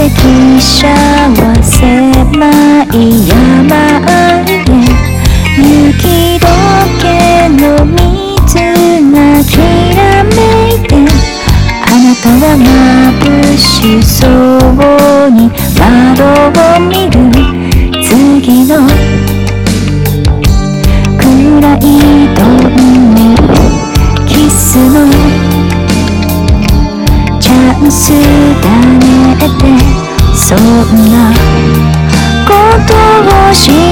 汽車は狭い山あいで雪解けの水がきらめいて、あなたは眩しそうに窓を見る。次の暗いトンネル、キスのチャンスだねって、そんなことをし